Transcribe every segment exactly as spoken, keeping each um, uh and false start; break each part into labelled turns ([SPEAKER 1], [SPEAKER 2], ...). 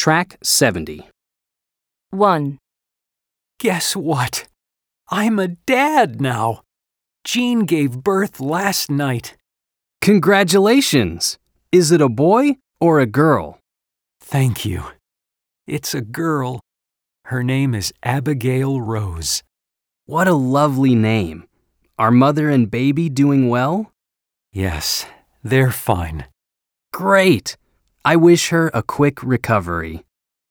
[SPEAKER 1] Track seventy.
[SPEAKER 2] one.
[SPEAKER 3] Guess what? I'm a dad now. Jean gave birth last night.
[SPEAKER 1] Congratulations! Is it a boy or a girl?
[SPEAKER 3] Thank you. It's a girl. Her name is Abigail Rose.
[SPEAKER 1] What a lovely name. Are mother and baby doing well?
[SPEAKER 3] Yes, they're fine.
[SPEAKER 1] Great! I wish her a quick recovery.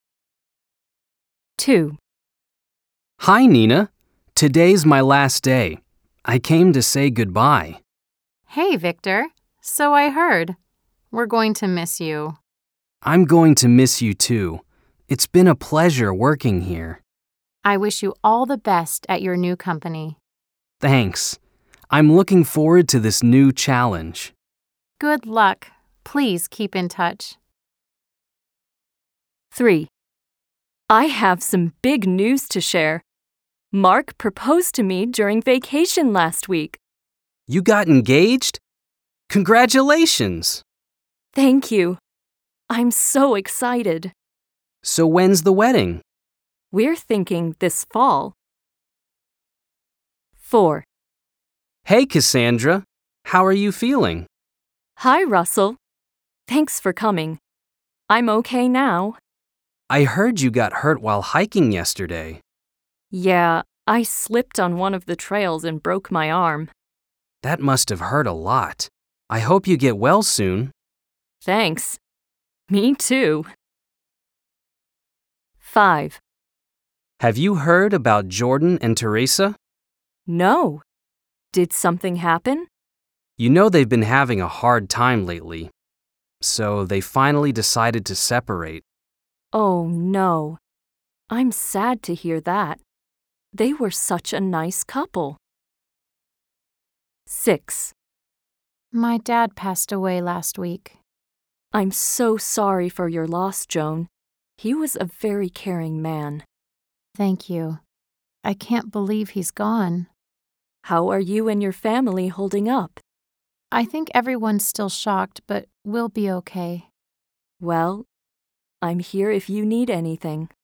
[SPEAKER 2] two.
[SPEAKER 1] Hi, Nina. Today's my last day. I came to say goodbye.
[SPEAKER 4] Hey, Victor. So I heard. We're going to miss you.
[SPEAKER 1] I'm going to miss you too. It's been a pleasure working here.
[SPEAKER 4] I wish you all the best at your new company.
[SPEAKER 1] Thanks. I'm looking forward to this new challenge.
[SPEAKER 4] Good luck. Please keep in touch.
[SPEAKER 2] three. I have some big news to share. Mark proposed to me during vacation last week.
[SPEAKER 1] You got engaged? Congratulations!
[SPEAKER 2] Thank you. I'm so excited.
[SPEAKER 1] So when's the wedding?
[SPEAKER 2] We're thinking this fall. four.
[SPEAKER 1] Hey, Cassandra. How are you feeling?
[SPEAKER 2] Hi, Russell. Thanks for coming. I'm okay now.
[SPEAKER 1] I heard you got hurt while hiking yesterday.
[SPEAKER 2] Yeah, I slipped on one of the trails and broke my arm.
[SPEAKER 1] That must have hurt a lot. I hope you get well soon.
[SPEAKER 2] Thanks. Me too. five.
[SPEAKER 1] Have you heard about Jordan and Teresa?
[SPEAKER 2] No. Did something happen?
[SPEAKER 1] You know they've been having a hard time lately. So they finally decided to separate.
[SPEAKER 2] Oh, no. I'm sad to hear that. They were such a nice couple. six.
[SPEAKER 4] My dad passed away last week.
[SPEAKER 2] I'm so sorry for your loss, Joan. He was a very caring man.
[SPEAKER 4] Thank you. I can't believe he's gone.
[SPEAKER 2] How are you and your family holding up?
[SPEAKER 4] I think everyone's still shocked, but we'll be okay.
[SPEAKER 2] Well, I'm here if you need anything.